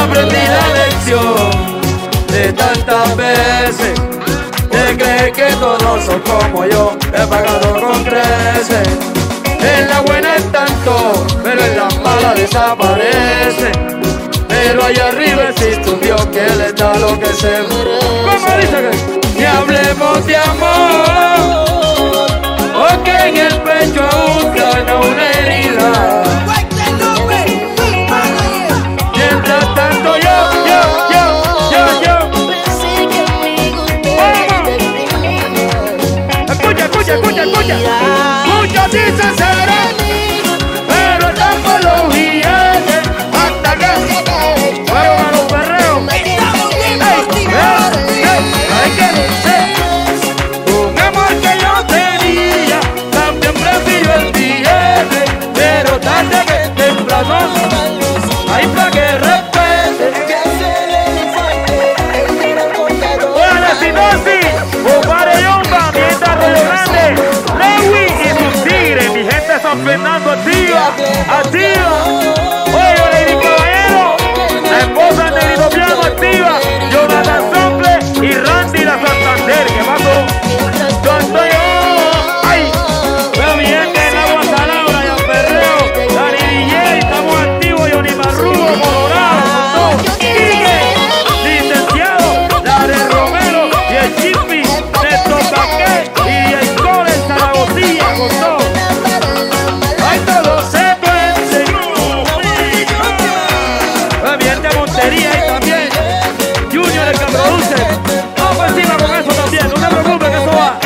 aprendí la lección de tantas veces. Te crees que todos son como yo, he pagado con creces. En la buena es tanto, pero en la mala desaparece. Pero allá arriba existe un Dios que le da lo que se merece. ¿Cómo dice que? Ni hablemos de amor, porque en el pecho aún sana una herida. Mientras tanto yo. Escucha, dicen será, pero están por los billetes hasta que fueron a los perreos. Hay que decir, un amor que yo tenía, también prefiero el billete, pero tarde que temprano, hay para que respete. Buena sinosis, Omar Yomba, mientras Río Grande, Lewy y sus tigres, mi gente San Fernando activa. Oye, Lady Caballero, la esposa de Negrito Piano activa, Jonathan Somble y Randy la Santander, que pasó. Yo estoy ay, pero mi gente en Agua Salada, Yan Perreo, Dani DJ, estamos activos, Johnny Marrugo, Colorado, Quique, licenciado, Dare Romero y el Chippy, Néstor Baquet y el Cole en Zaragozilla, con todo. Ay, todo se puede. Mi gente de Montería y también Junior el que produce. Vamos por encima con eso también, no te preocupes que eso va.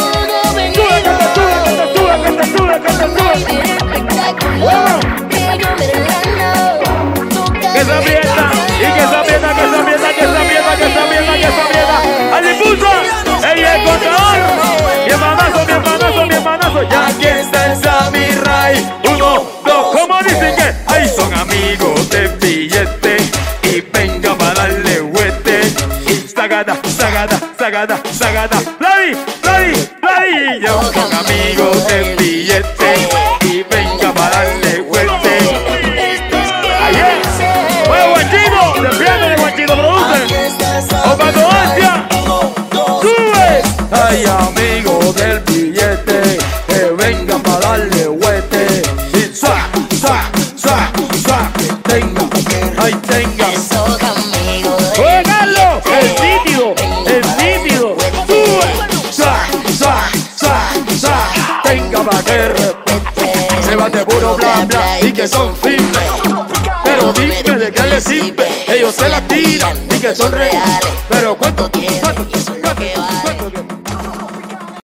Sube. Bueno. Que se aprieta, y que se aprieta. Al impulso, ella es contador. Mi hermanazo. Ya aquí está el Samurai. 1, 2, ¿cómo dicen que? Ahí son amigos de billete y venga para darle huete. Y sagada. Play. Yo son amigos de billete y venga para darle huete. Ayer fue Guachito, defiende de Guachito produce. Osvaldo Asia, sube. Ay, amigos del billete, que vengan para darle huete. Y suá, tenga. ¡Juegalo! El nítido, sube. Tenga para que respete. Se va de puro bla y que son firmes. Pero dime de qué les sirve. Ellos se la tiran y que son reales.